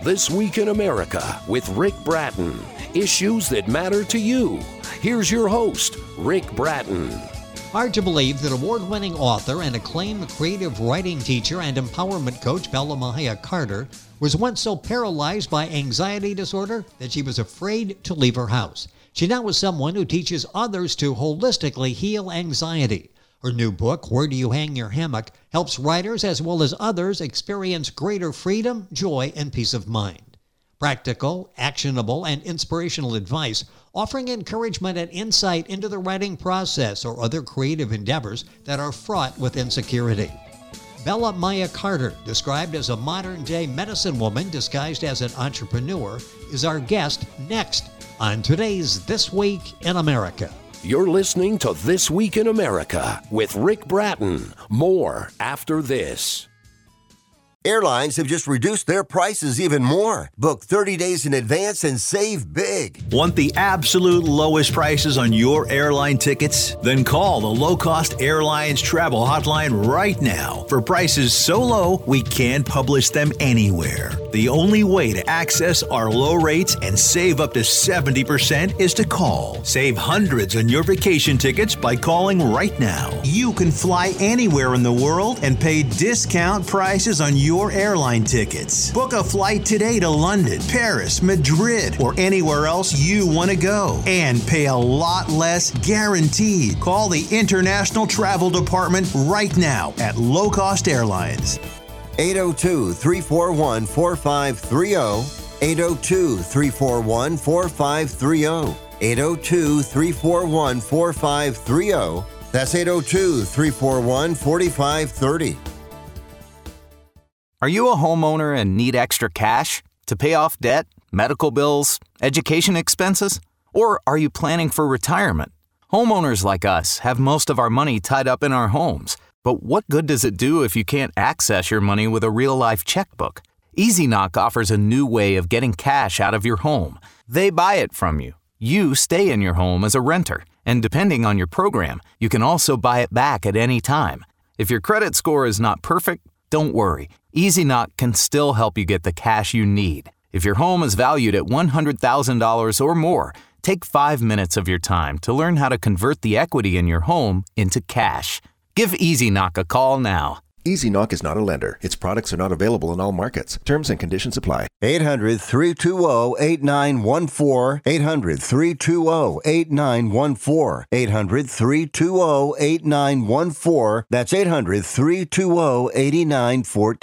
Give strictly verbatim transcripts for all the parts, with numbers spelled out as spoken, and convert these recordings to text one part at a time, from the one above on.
This Week in America with Rick Bratton. Issues that matter to you. Here's your host, Rick Bratton. Hard to believe that award-winning author and acclaimed creative writing teacher and empowerment coach Bella Mahia Carter was once so paralyzed by anxiety disorder that she was afraid to leave her house. She now is someone who teaches others to holistically heal anxiety. Her new book, Where Do You Hang Your Hammock?, helps writers as well as others experience greater freedom, joy, and peace of mind. Practical, actionable, and inspirational advice, offering encouragement and insight into the writing process or other creative endeavors that are fraught with insecurity. Bella Mahia Carter, described as a modern-day medicine woman disguised as an entrepreneur, is our guest next on today's This Week in America. You're listening to This Week in America with Rick Bratton. More after this. Airlines have just reduced their prices even more. Book thirty days in advance and save big. Want the absolute lowest prices on your airline tickets? Then call the Low Cost Airlines Travel Hotline right now for prices so low we can't publish them anywhere. The only way to access our low rates and save up to seventy percent is to call. Save hundreds on your vacation tickets by calling right now. You can fly anywhere in the world and pay discount prices on your Your airline tickets. Book a flight today to London, Paris, Madrid, or anywhere else you want to go and pay a lot less guaranteed. Call the International Travel Department right now at Low Cost Airlines. eight oh two, three four one, four five three oh, eight oh two, three four one, four five three oh, eight oh two, three four one, four five three oh. That's eight oh two, three four one, four five three oh. Are you a homeowner and need extra cash to pay off debt, medical bills, education expenses? Or are you planning for retirement? Homeowners like us have most of our money tied up in our homes. But what good does it do if you can't access your money with a real-life checkbook? EasyKnock offers a new way of getting cash out of your home. They buy it from you. You stay in your home as a renter. And depending on your program, you can also buy it back at any time. If your credit score is not perfect, don't worry. EasyKnock can still help you get the cash you need. If your home is valued at one hundred thousand dollars or more, take five minutes of your time to learn how to convert the equity in your home into cash. Give EasyKnock a call now. EasyKnock is not a lender. Its products are not available in all markets. Terms and conditions apply. eight hundred, three two zero, eight nine one four. eight hundred, three two zero, eight nine one four. eight hundred, three two zero, eight nine one four. That's eight hundred, three two zero, eight nine one four.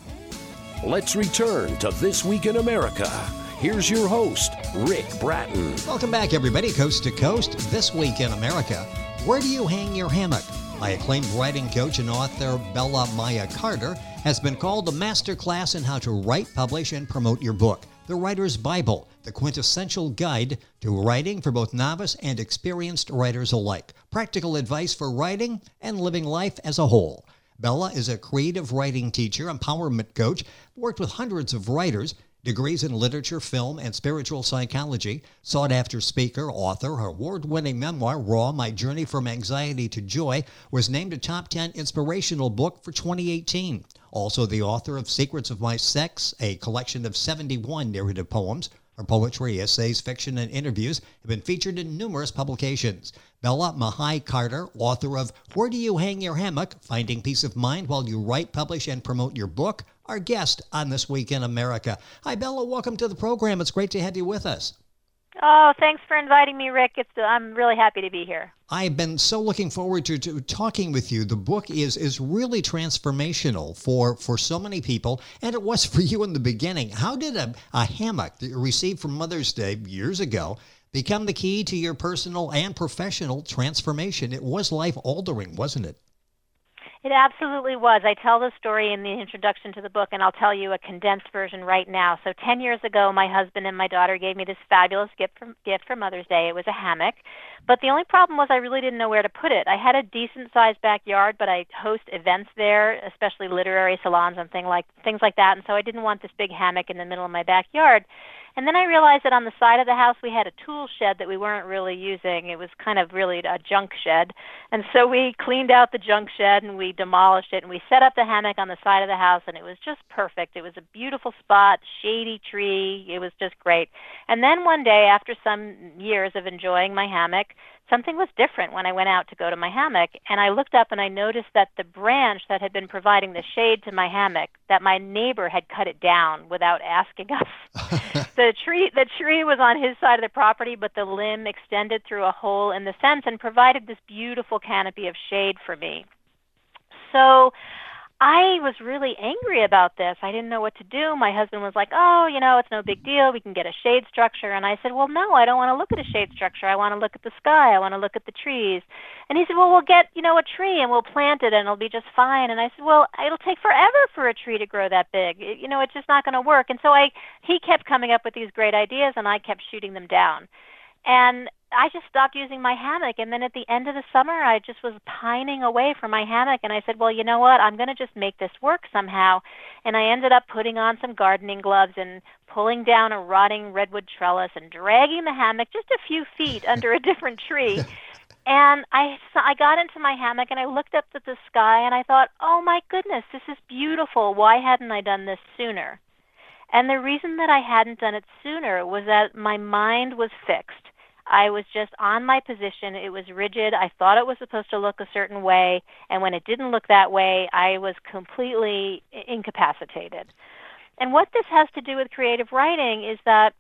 Let's return to This Week in America. Here's your host, Rick Bratton. Welcome back, everybody, coast to coast. This Week in America. Where do you hang your hammock? My acclaimed writing coach and author Bella Mahia Carter has been called a master class in how to write, publish, and promote your book, The Writer's Bible, the quintessential guide to writing for both novice and experienced writers alike. Practical advice for writing and living life as a whole. Bella is a creative writing teacher, empowerment coach, worked with hundreds of writers, degrees in literature, film, and spiritual psychology, sought-after speaker, author. Her award-winning memoir, Raw, My Journey from Anxiety to Joy, was named a top ten inspirational book for twenty eighteen. Also the author of Secrets of My Sex, a collection of seventy-one narrative poems. Her poetry, essays, fiction, and interviews have been featured in numerous publications. Bella Mahia Carter, author of Where Do You Hang Your Hammock? Finding Peace of Mind While You Write, Publish, and Promote Your Book, our guest on This Week in America. Hi, Bella. Welcome to the program. It's great to have you with us. Oh, thanks for inviting me, Rick. It's, I'm really happy to be here. I've been so looking forward to, to talking with you. The book is is really transformational for, for so many people, and it was for you in the beginning. How did a, a hammock that you received from Mother's Day years ago become the key to your personal and professional transformation? It was life-altering, wasn't it? It absolutely was. I tell the story in the introduction to the book, and I'll tell you a condensed version right now. So ten years ago, my husband and my daughter gave me this fabulous gift for, gift for Mother's Day. It was a hammock. But the only problem was I really didn't know where to put it. I had a decent-sized backyard, but I host events there, especially literary salons and thing like, things like that, and so I didn't want this big hammock in the middle of my backyard. And then I realized that on the side of the house we had a tool shed that we weren't really using. It was kind of really a junk shed. And so we cleaned out the junk shed and we demolished it and we set up the hammock on the side of the house, and it was just perfect. It was a beautiful spot, shady tree. It was just great. And then one day, after some years of enjoying my hammock, something was different when I went out to go to my hammock, and I looked up and I noticed that the branch that had been providing the shade to my hammock, that my neighbor had cut it down without asking us. the tree the tree was on his side of the property, but the limb extended through a hole in the fence and provided this beautiful canopy of shade for me. So I was really angry about this. I didn't know what to do. My husband was like, oh, you know, it's no big deal. We can get a shade structure. And I said, well, no, I don't want to look at a shade structure. I want to look at the sky. I want to look at the trees. And he said, well, we'll get, you know, a tree and we'll plant it and it'll be just fine. And I said, well, it'll take forever for a tree to grow that big. It, you know, it's just not going to work. And so I, he kept coming up with these great ideas and I kept shooting them down. And I just stopped using my hammock. And then at the end of the summer, I just was pining away for my hammock. And I said, well, you know what? I'm going to just make this work somehow. And I ended up putting on some gardening gloves and pulling down a rotting redwood trellis and dragging the hammock just a few feet under a different tree. And I, I got into my hammock and I looked up at the sky and I thought, oh, my goodness, this is beautiful. Why hadn't I done this sooner? And the reason that I hadn't done it sooner was that my mind was fixed. I was just on my position. It was rigid. I thought it was supposed to look a certain way, and when it didn't look that way, I was completely incapacitated. And what this has to do with creative writing is that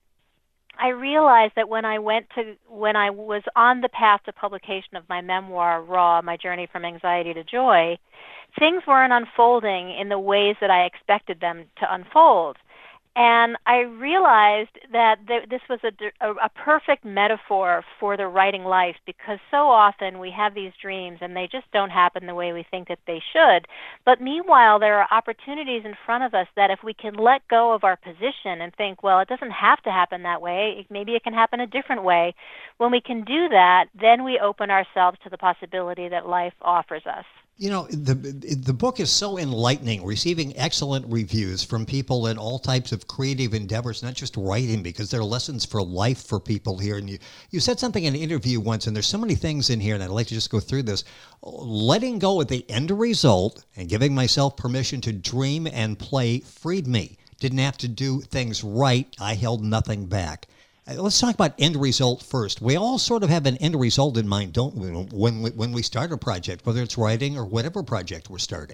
I realized that when I went to when I was on the path to publication of my memoir, Raw, My Journey from Anxiety to Joy, things weren't unfolding in the ways that I expected them to unfold. And I realized that th- this was a, a, a perfect metaphor for the writing life, because so often we have these dreams and they just don't happen the way we think that they should. But meanwhile, there are opportunities in front of us that if we can let go of our position and think, well, it doesn't have to happen that way, maybe it can happen a different way. When we can do that, then we open ourselves to the possibility that life offers us. You know, the the book is so enlightening, receiving excellent reviews from people in all types of creative endeavors, not just writing, because there are lessons for life for people here. And you, you said something in an interview once, and there's so many things in here, and I'd like to just go through this. Letting go at the end result and giving myself permission to dream and play freed me. Didn't have to do things right. I held nothing back. Let's talk about end result first. We all sort of have an end result in mind, don't we, when we, when we start a project, whether it's writing or whatever project we're starting?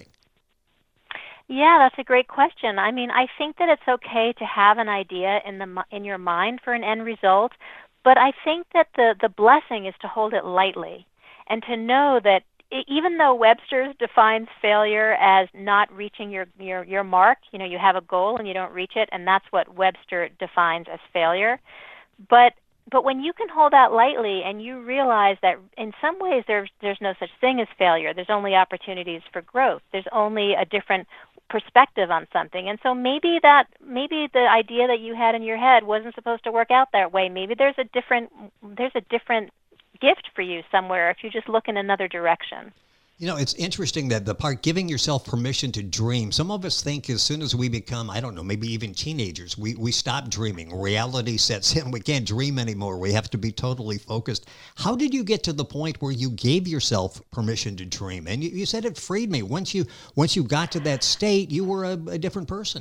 Yeah, that's a great question. I mean, I think that it's okay to have an idea in the in your mind for an end result, but I think that the, the blessing is to hold it lightly and to know that even though Webster defines failure as not reaching your, your, your mark, you know, you have a goal and you don't reach it, and that's what Webster defines as failure. But but when you can hold that lightly and you realize that in some ways there's there's no such thing as failure. There's only opportunities for growth. There's only a different perspective on something. And so maybe that maybe the idea that you had in your head wasn't supposed to work out that way. Maybe there's a different there's a different gift for you somewhere if you just look in another direction. You know, it's interesting that the part giving yourself permission to dream, some of us think as soon as we become, I don't know, maybe even teenagers, we, we stop dreaming. Reality sets in. We can't dream anymore. We have to be totally focused. How did you get to the point where you gave yourself permission to dream? And you, you said it freed me. Once you once you got to that state, you were a, a different person.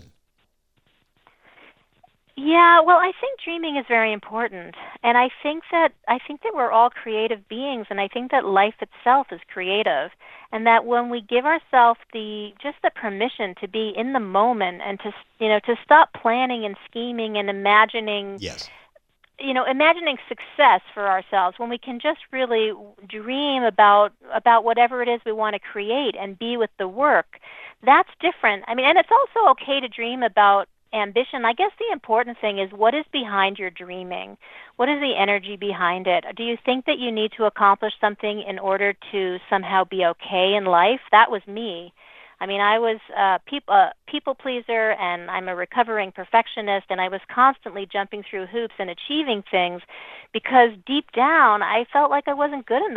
Yeah, well, I think dreaming is very important, and I think that I think that we're all creative beings, and I think that life itself is creative, and that when we give ourselves the just the permission to be in the moment and to you know to stop planning and scheming and imagining, yes, you know, imagining success for ourselves, when we can just really dream about about whatever it is we want to create and be with the work, that's different. I mean, and it's also okay to dream about ambition. I guess the important thing is, what is behind your dreaming? What is the energy behind it? Do you think that you need to accomplish something in order to somehow be okay in life? That was me. I mean, I was a peop- uh, people pleaser, and I'm a recovering perfectionist, and I was constantly jumping through hoops and achieving things because deep down I felt like I wasn't good enough.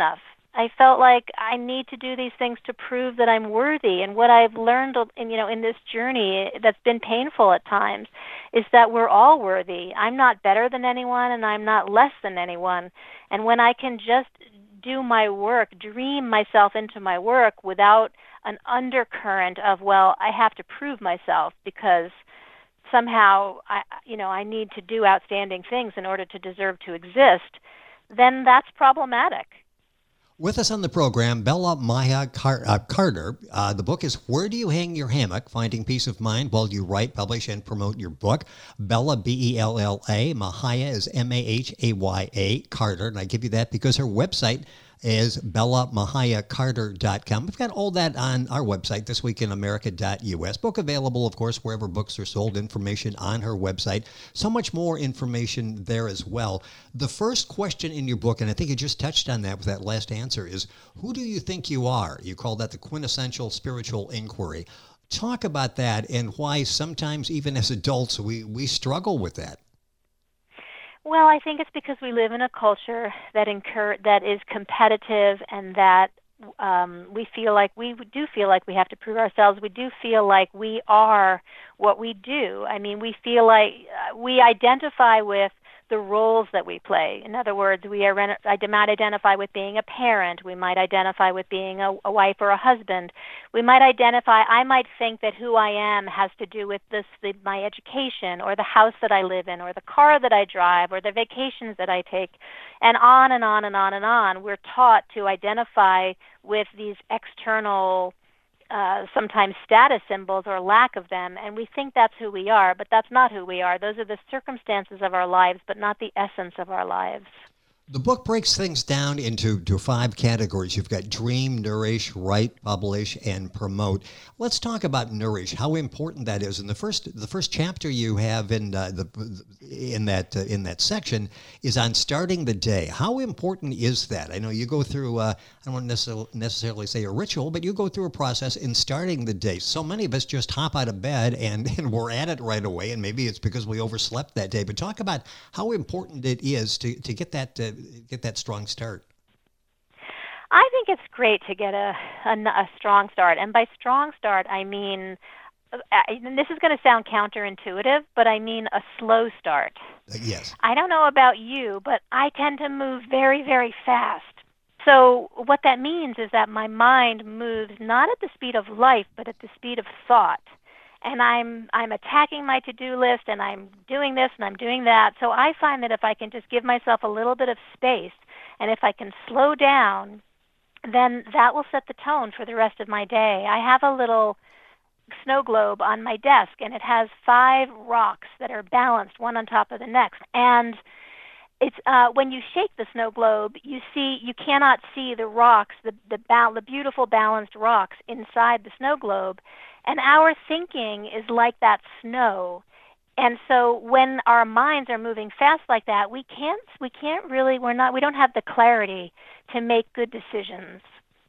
I felt like I need to do these things to prove that I'm worthy. And what I've learned, in, you know, in this journey that's been painful at times, is that we're all worthy. I'm not better than anyone, and I'm not less than anyone. And when I can just do my work, dream myself into my work without an undercurrent of, well, I have to prove myself because somehow I, you know, I need to do outstanding things in order to deserve to exist, then that's problematic. With us on the program, Bella Maya Car- uh, Carter. Uh, the book is Where Do You Hang Your Hammock? Finding Peace of Mind While You Write, Publish, and Promote Your Book. Bella, B E L L A. Mahaya is M A H A Y A. Carter. And I give you that because her website is bella mahaya carter dot com. We've got all that on our website, this week in america dot u s. Book available, of course, wherever books are sold. Information on her website. So much more information there as well. The first question in your book, and I think you just touched on that with that last answer, is who do you think you are? You call that the quintessential spiritual inquiry. Talk about that and why sometimes even as adults we, we struggle with that. Well, I think it's because we live in a culture that incur that is competitive, and that um, we feel like we do feel like we have to prove ourselves. We do feel like we are what we do. I mean, we feel like uh, we identify with the roles that we play. In other words, we are, I might identify with being a parent. We might identify with being a, a wife or a husband. We might identify, I might think that who I am has to do with this, the, my education, or the house that I live in, or the car that I drive, or the vacations that I take, and on and on and on and on. We're taught to identify with these external Uh, sometimes status symbols or lack of them, and we think that's who we are, but that's not who we are. Those are the circumstances of our lives, but not the essence of our lives. The book breaks things down into to five categories. You've got dream, nourish, write, publish, and promote. Let's talk about nourish. How important that is. And the first, the first chapter you have in uh, the in that uh, in that section is on starting the day. How important is that? I know you go through. Uh, I don't want to necessarily say a ritual, but you go through a process in starting the day. So many of us just hop out of bed and, and we're at it right away. And maybe it's because we overslept that day. But talk about how important it is to to get that. Uh, get that strong start. I think it's great to get a, a, a strong start. And by strong start, I mean, and this is going to sound counterintuitive, but I mean a slow start. Uh, yes. I don't know about you, but I tend to move very, very fast. So what that means is that my mind moves not at the speed of life, but at the speed of thought. And I'm I'm attacking my to-do list, and I'm doing this, and I'm doing that. So I find that if I can just give myself a little bit of space, and if I can slow down, then that will set the tone for the rest of my day. I have a little snow globe on my desk, and it has five rocks that are balanced, one on top of the next. And it's uh, when you shake the snow globe, you see you cannot see the rocks, the the, ba- the beautiful balanced rocks inside the snow globe. And our thinking is like that snow. And so when our minds are moving fast like that, we can't we can't really we're not we don't have the clarity to make good decisions.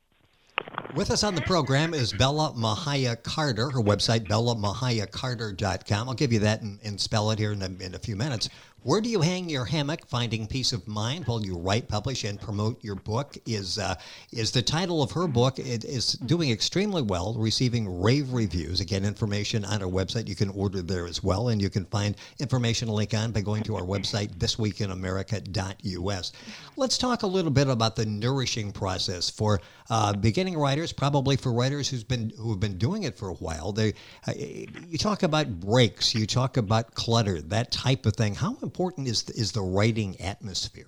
With us on the program is Bella Mahaya Carter. Her website, bella mahaya carter dot com. I'll give you that and, and spell it here in a, in a few minutes. Where Do You Hang Your Hammock? Finding Peace of Mind While You Write, Publish, and Promote Your Book is uh, is the title of her book. It is doing extremely well, receiving rave reviews. Again, information on our website. You can order there as well, and you can find information link on by going to our website, this week in america dot u s. Let's talk a little bit about the nourishing process for uh, beginning writers, probably for writers who's been who have been doing it for a while. They, uh, you talk about breaks, you talk about clutter, that type of thing. How important is the, is the writing atmosphere?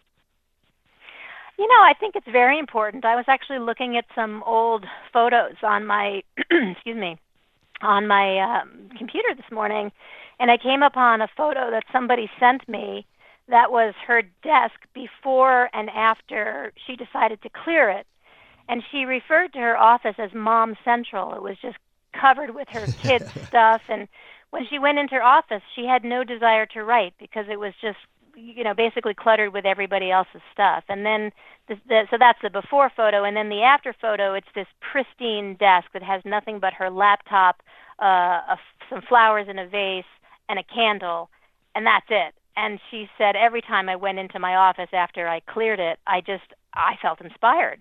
You know, I think it's very important. I was actually looking at some old photos on my, excuse me, on my um, computer this morning, and I came upon a photo that somebody sent me that was her desk before and after she decided to clear it. And she referred to her office as Mom Central. It was just covered with her kids' stuff, and when she went into her office, she had no desire to write because it was just, you know, basically cluttered with everybody else's stuff. And then, the, the, so that's the before photo. And then the after photo, it's this pristine desk that has nothing but her laptop, uh, a, some flowers in a vase, and a candle, and that's it. And she said, every time I went into my office after I cleared it, I just, I felt inspired.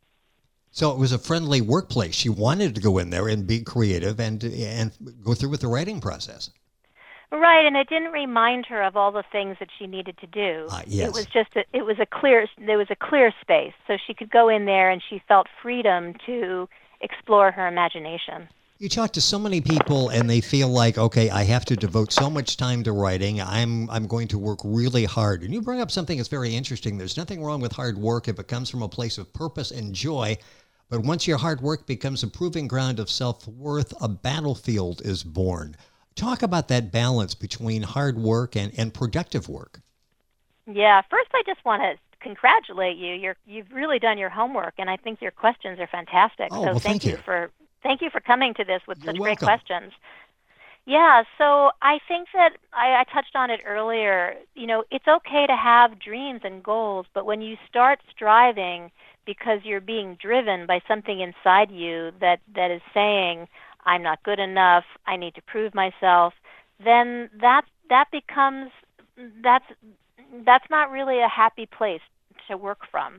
So it was a friendly workplace. She wanted to go in there and be creative and and go through with the writing process. Right, and it didn't remind her of all the things that she needed to do. Uh, yes. It was just a, it was a clear there was a clear space, so she could go in there and she felt freedom to explore her imagination. You talk to so many people and they feel like, okay, I have to devote so much time to writing. I'm I'm going to work really hard. And you bring up something that's very interesting. There's nothing wrong with hard work if it comes from a place of purpose and joy. But once your hard work becomes a proving ground of self-worth, a battlefield is born. Talk about that balance between hard work and, and productive work. Yeah, first I just want to congratulate you. You're, you've really done your homework, and I think your questions are fantastic. Oh, so well, thank, thank you. you for thank you for coming to this with You're such welcome. great questions. Yeah, so I think that I, I touched on it earlier. You know, it's okay to have dreams and goals, but when you start striving because you're being driven by something inside you that, that is saying, I'm not good enough, I need to prove myself, then that that becomes that's that's not really a happy place to work from.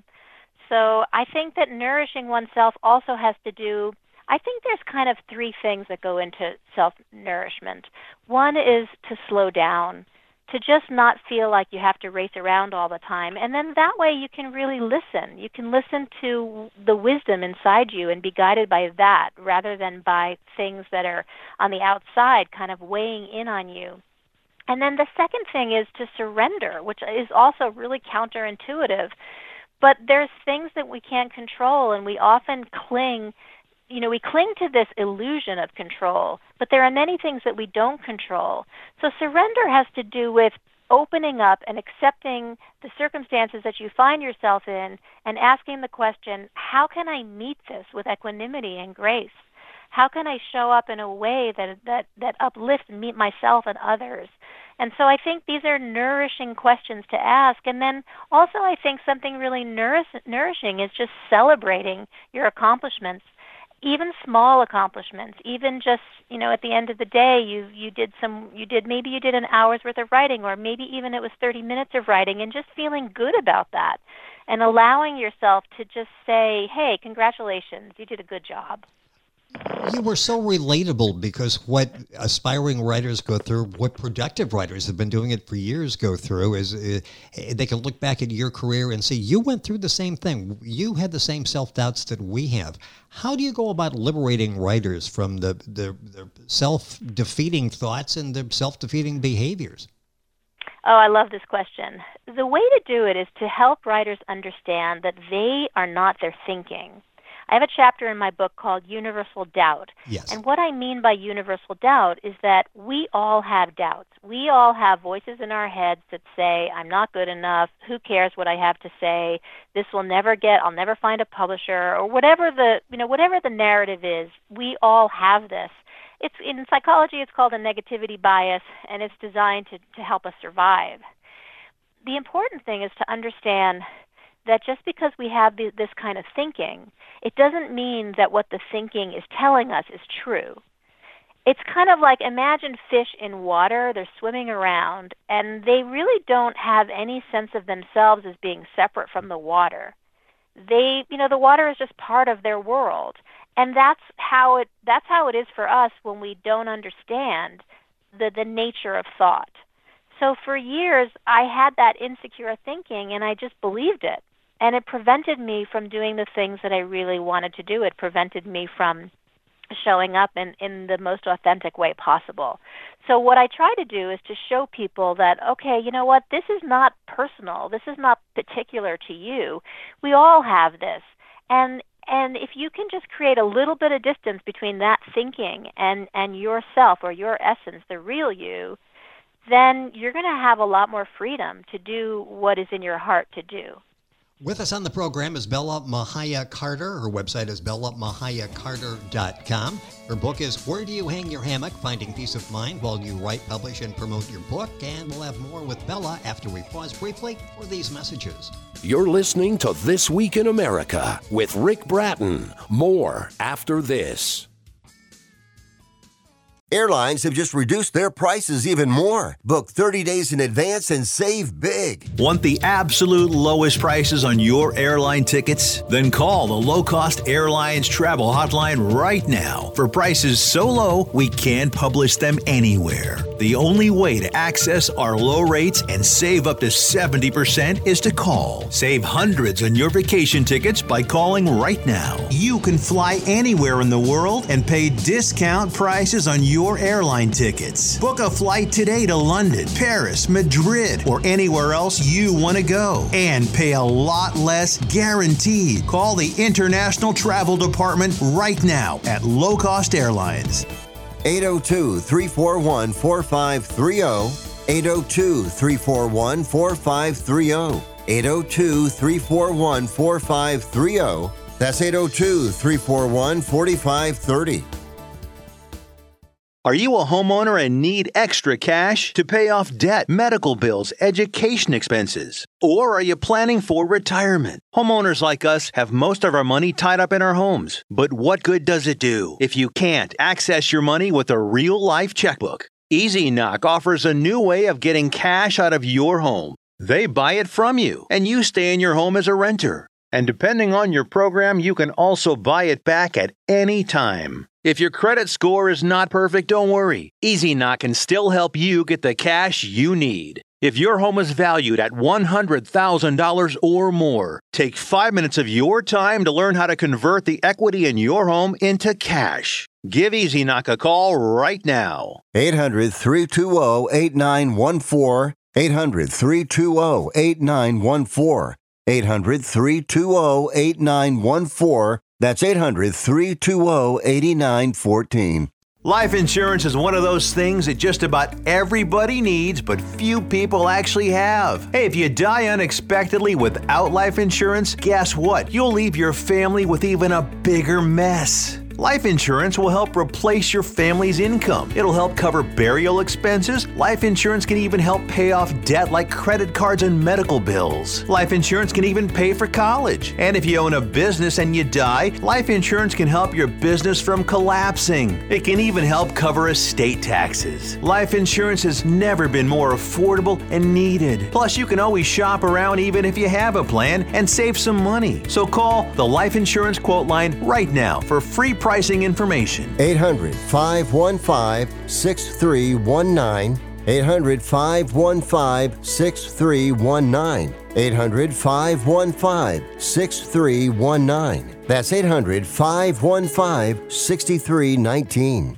So I think that nourishing oneself also has to do, I think there's kind of three things that go into self-nourishment. One is to slow down, to just not feel like you have to race around all the time. And then that way you can really listen. You can listen to the wisdom inside you and be guided by that rather than by things that are on the outside kind of weighing in on you. And then the second thing is to surrender, which is also really counterintuitive. But there's things that we can't control, and we often cling You know, we cling to this illusion of control, but there are many things that we don't control. So surrender has to do with opening up and accepting the circumstances that you find yourself in and asking the question, how can I meet this with equanimity and grace? How can I show up in a way that that, that uplifts me, myself and others? And so I think these are nourishing questions to ask. And then also I think something really nourish, nourishing is just celebrating your accomplishments. Even small accomplishments, even just, you know, at the end of the day, you you did some, you did, maybe you did an hour's worth of writing, or maybe even it was thirty minutes of writing, and just feeling good about that and allowing yourself to just say, hey, congratulations, you did a good job. You were so relatable because what aspiring writers go through, what productive writers have been doing it for years go through, is uh, they can look back at your career and see you went through the same thing. You had the same self-doubts that we have. How do you go about liberating writers from the, the, the self-defeating thoughts and the self-defeating behaviors? Oh, I love this question. The way to do it is to help writers understand that they are not their thinking. I have a chapter in my book called Universal Doubt. Yes. And what I mean by universal doubt is that we all have doubts. We all have voices in our heads that say, I'm not good enough, who cares what I have to say, this will never get, I'll never find a publisher, or whatever the, you know, whatever the narrative is, we all have this. It's in psychology it's called a negativity bias, and it's designed to, to help us survive. The important thing is to understand that just because we have the, this kind of thinking, it doesn't mean that what the thinking is telling us is true. It's kind of like, imagine fish in water, they're swimming around, and they really don't have any sense of themselves as being separate from the water. They, you know, the water is just part of their world. And that's how it, that's how it is for us when we don't understand the, the nature of thought. So for years, I had that insecure thinking, and I just believed it. And it prevented me from doing the things that I really wanted to do. It prevented me from showing up in, in the most authentic way possible. So what I try to do is to show people that, okay, you know what, this is not personal. This is not particular to you. We all have this. And and if you can just create a little bit of distance between that thinking and, and yourself or your essence, the real you, then you're going to have a lot more freedom to do what is in your heart to do. With us on the program is Bella Mahia Carter. Her website is bella mahia carter dot com. Her book is Where Do You Hang Your Hammock? Finding Peace of Mind While You Write, Publish, and Promote Your Book. And we'll have more with Bella after we pause briefly for these messages. You're listening to This Week in America with Rick Bratton. More after this. Airlines have just reduced their prices even more. Book thirty days in advance and save big. Want the absolute lowest prices on your airline tickets? Then call the Low Cost Airlines Travel Hotline right now for prices so low we can't publish them anywhere. The only way to access our low rates and save up to seventy percent is to call. Save hundreds on your vacation tickets by calling right now. You can fly anywhere in the world and pay discount prices on your your airline tickets. Book a flight today to London, Paris, Madrid, or anywhere else you want to go and pay a lot less guaranteed. Call the International Travel Department right now at Low Cost Airlines. eight oh two, three four one, four five three oh, eight oh two, three four one, four five three oh, eight oh two, three four one, four five three oh. That's eight oh two, three four one, four five three oh. Are you a homeowner and need extra cash to pay off debt, medical bills, education expenses? Or are you planning for retirement? Homeowners like us have most of our money tied up in our homes. But what good does it do if you can't access your money with a real-life checkbook? EasyKnock offers a new way of getting cash out of your home. They buy it from you, and you stay in your home as a renter. And depending on your program, you can also buy it back at any time. If your credit score is not perfect, don't worry. EasyKnock can still help you get the cash you need. If your home is valued at one hundred thousand dollars or more, take five minutes of your time to learn how to convert the equity in your home into cash. Give EasyKnock a call right now. eight hundred, three two zero, eight nine one four. eight hundred, three two zero, eight nine one four. eight hundred, three two zero, eight nine one four. That's eight hundred, three two zero, eight nine one four. Life insurance is one of those things that just about everybody needs, but few people actually have. Hey, if you die unexpectedly without life insurance, guess what? You'll leave your family with even a bigger mess. Life insurance will help replace your family's income. It'll help cover burial expenses. Life insurance can even help pay off debt like credit cards and medical bills. Life insurance can even pay for college. And if you own a business and you die, life insurance can help your business from collapsing. It can even help cover estate taxes. Life insurance has never been more affordable and needed. Plus, you can always shop around even if you have a plan and save some money. So call the Life Insurance Quote Line right now for free pricing information. eight hundred, five one five, six three one nine. eight hundred, five one five, six three one nine. eight hundred, five one five, six three one nine. That's eight hundred, five one five, six three one nine.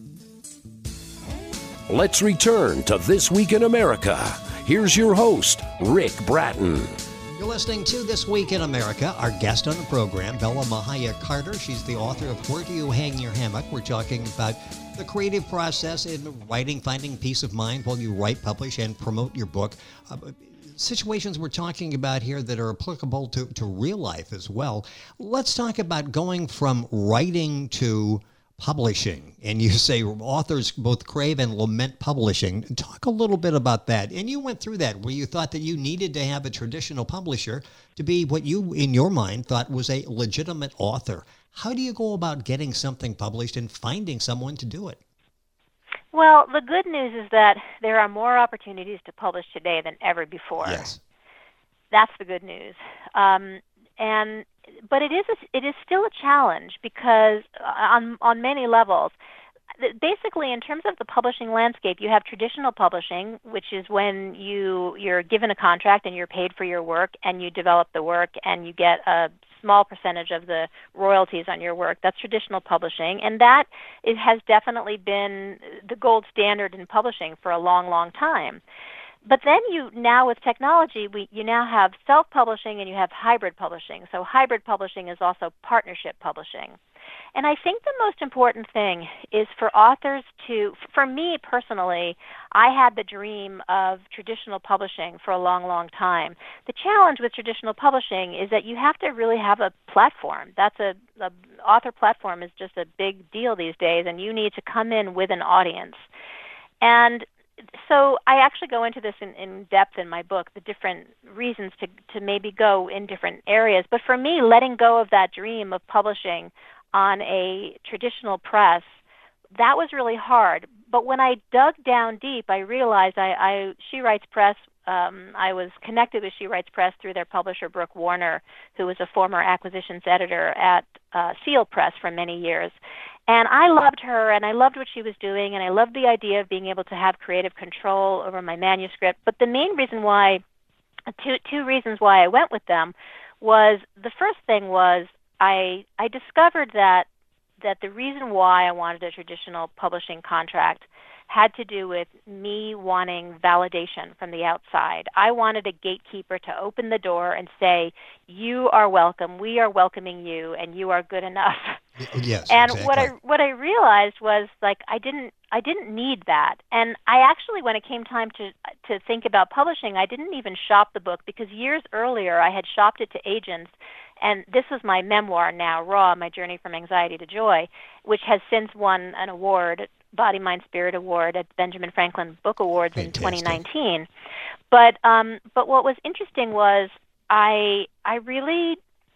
Let's return to This Week in America. Here's your host, Rick Bratton. You're listening to This Week in America. Our guest on the program, Bella Mahia Carter. She's the author of Where Do You Hang Your Hammock? We're talking about the creative process in writing, finding peace of mind while you write, publish, and promote your book. Uh, situations we're talking about here that are applicable to, to real life as well. Let's talk about going from writing to publishing. And you say authors both crave and lament publishing. Talk a little bit about that. And you went through that where you thought that you needed to have a traditional publisher to be what you, in your mind, thought was a legitimate author. How do you go about getting something published and finding someone to do it? Well, the good news is that there are more opportunities to publish today than ever before. Yes. That's the good news. Um, and but it is a, it is still a challenge because on on many levels. Basically, in terms of the publishing landscape, you have traditional publishing, which is when you you're given a contract and you're paid for your work, and you develop the work, and you get a small percentage of the royalties on your work. That's traditional publishing, and that it has definitely been the gold standard in publishing for a long, long time. But then you now with technology, we you now have self-publishing and you have hybrid publishing. So hybrid publishing is also partnership publishing. And I think the most important thing is for authors to, for me personally, I had the dream of traditional publishing for a long, long time. The challenge with traditional publishing is that you have to really have a platform. That's a, a author platform is just a big deal these days, and you need to come in with an audience. And so I actually go into this in, in depth in my book, the different reasons to, to maybe go in different areas. But for me, letting go of that dream of publishing on a traditional press that was really hard. But when I dug down deep, I realized I, I She Writes Press, um, I was connected with She Writes Press through their publisher, Brooke Warner, who was a former acquisitions editor at uh, Seal Press for many years. And I loved her, and I loved what she was doing, and I loved the idea of being able to have creative control over my manuscript. But the main reason why, two, two reasons why I went with them was, the first thing was I, I discovered that that the reason why I wanted a traditional publishing contract had to do with me wanting validation from the outside. I wanted a gatekeeper to open the door and say, you are welcome, we are welcoming you, and you are good enough. Yes, and exactly. what I what I realized was, like, I didn't I didn't need that. And I actually, when it came time to to think about publishing, I didn't even shop the book, because years earlier I had shopped it to agents. And this was my memoir now, Raw, My Journey from Anxiety to Joy, which has since won an award, Body, Mind, Spirit Award at Benjamin Franklin Book Awards Fantastic. in twenty nineteen. But um, but what was interesting was I I really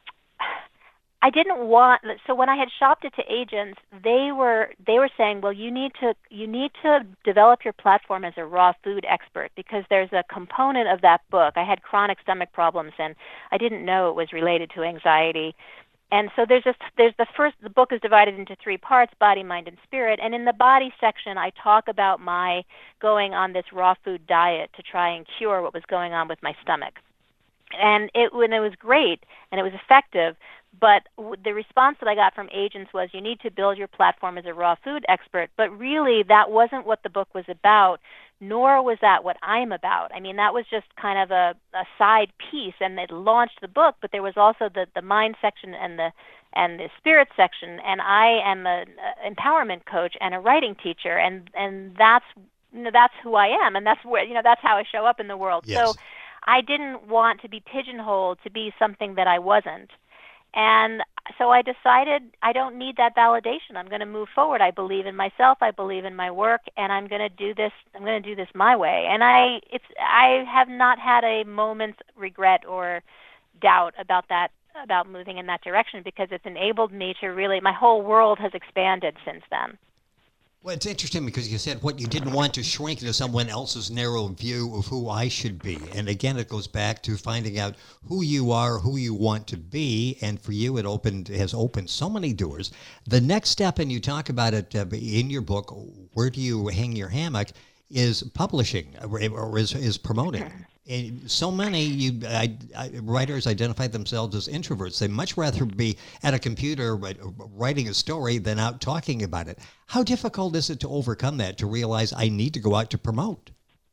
I didn't want. So when I had shopped it to agents, they were they were saying, well, you need to you need to develop your platform as a raw food expert, because there's a component of that book. I had chronic stomach problems, and I didn't know it was related to anxiety. And so there's just there's the first the book is divided into three parts: body, mind, and spirit. And in the body section, I talk about my going on this raw food diet to try and cure what was going on with my stomach. And it when it was great and it was effective. But the response that I got from agents was, you need to build your platform as a raw food expert. But really, that wasn't what the book was about, nor was that what I'm about. I mean, that was just kind of a, a side piece, and it launched the book. But there was also the, the mind section and the and the spirit section. And I am an empowerment coach and a writing teacher, and and that's you know, that's who I am, and that's where you know that's how I show up in the world. Yes. So I didn't want to be pigeonholed to be something that I wasn't. And so I decided I don't need that validation. I'm going to move forward. I believe in myself. I believe in my work, and I'm going to do this. I'm going to do this my way. And I, it's, I have not had a moment's regret or doubt about that, about moving in that direction, because it's enabled me to really. My whole world has expanded since then. Well, it's interesting because you said what you didn't want to shrink into someone else's narrow view of who I should be. And again, it goes back to finding out who you are, who you want to be. And for you, it opened has opened so many doors. The next step, and you talk about it uh, in your book, Where Do You Hang Your Hammock, is publishing or is, is promoting. And so many you, I, I, writers identify themselves as introverts. They much rather be at a computer writing a story than out talking about it. How difficult is it to overcome that, to realize I need to go out to promote?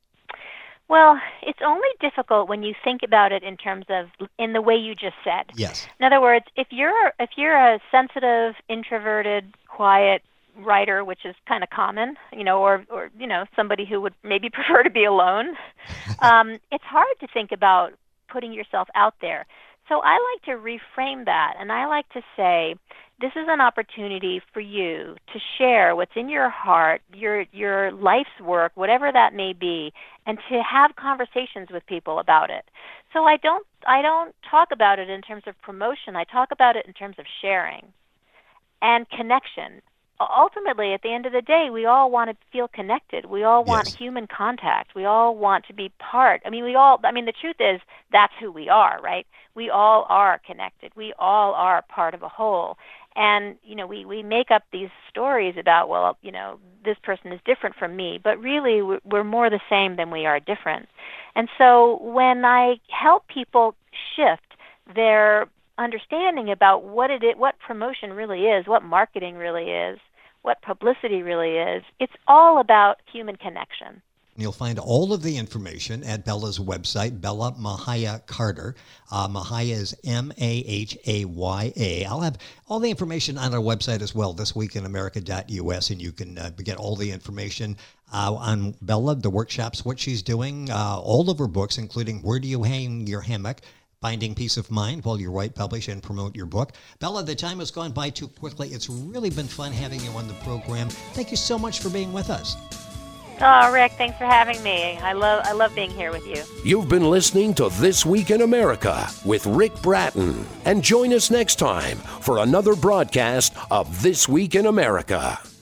Well, it's only difficult when you think about it in terms of in the way you just said. Yes. In other words, if you're if you're a sensitive, introverted, quiet writer, which is kind of common, you know, or, or, you know, somebody who would maybe prefer to be alone, um, it's hard to think about putting yourself out there. So I like to reframe that, and I like to say, this is an opportunity for you to share what's in your heart, your your life's work, whatever that may be, and to have conversations with people about it. So I don't I don't talk about it in terms of promotion. I talk about it in terms of sharing and connection. Ultimately, at the end of the day, we all want to feel connected. We all want Yes. human contact. We all want to be part. I mean, we all, I mean, the truth is that's who we are, right? We all are connected. We all are part of a whole. And, you know, we, we make up these stories about, well, you know, this person is different from me. But really, we're, we're more the same than we are different. And so when I help people shift their understanding about what it is, what promotion really is, what marketing really is, what publicity really is, it's all about human connection. You'll find all of the information at Bella's website, Bella Mahaya Carter. Uh, Mahaya is M A H A Y A. I'll have all the information on our website as well, this week in america dot U S, and you can uh, get all the information uh, on Bella, the workshops, what she's doing, uh, all of her books, including Where Do You Hang Your Hammock, Finding Peace of Mind While You Write, Publish, and Promote Your Book. Bella, the time has gone by too quickly. It's really been fun having you on the program. Thank you so much for being with us. Oh, Rick, thanks for having me. I love I love being here with you. You've been listening to This Week in America with Rick Bratton. And join us next time for another broadcast of This Week in America.